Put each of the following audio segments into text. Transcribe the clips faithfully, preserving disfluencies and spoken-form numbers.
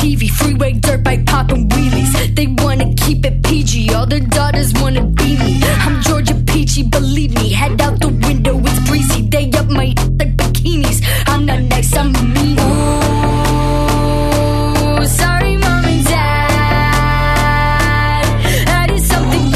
T V, freeway, dirt bike, poppin' wheelies. They wanna keep it P G, all their daughters wanna be me. I'm Georgia Peachy, believe me, head out the window, it's breezy. They up my like bikinis, I'm not nice, I'm mean. Ooh, sorry mom and dad, I did something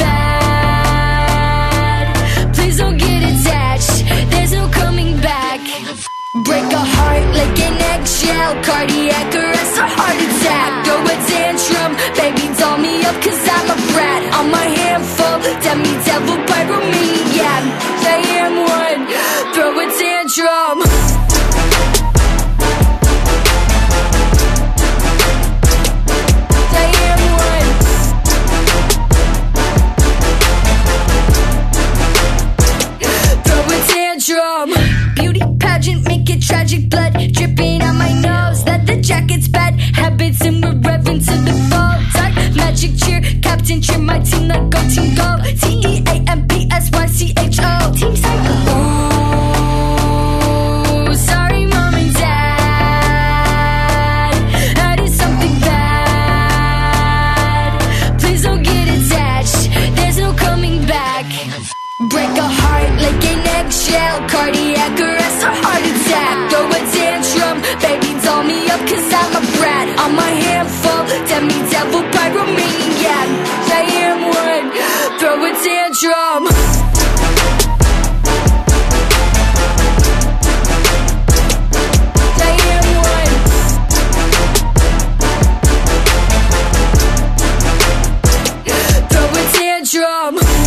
bad. Please don't get attached, there's no coming back. Break a heart like an eggshell, cardiac arrest or heart attack. Throw a tantrum, baby doll me up cause I'm a brat. I'm a handful, demi devil pyromaniac. I am one, throw a tantrum. I am one, throw a tantrum. Beauty pageant, make it tragic, blood dripping on my nose. Leather jacket's bad habits and we're revving to the fall. Dark magic cheer, captain cheer my team like go team go. T E A M P S Y C H O, Team Psycho. Ooh, sorry mom and dad, I did something bad. Please don't get attached, there's no coming back. Break a heart like an eggshell, cardiac arrest or heart attack. Throw a tantrum, baby doll me up cause I'm a brat. I'm a handful, demi devil pyromaniac. I am one, throw a tantrum. I am one, throw a tantrum.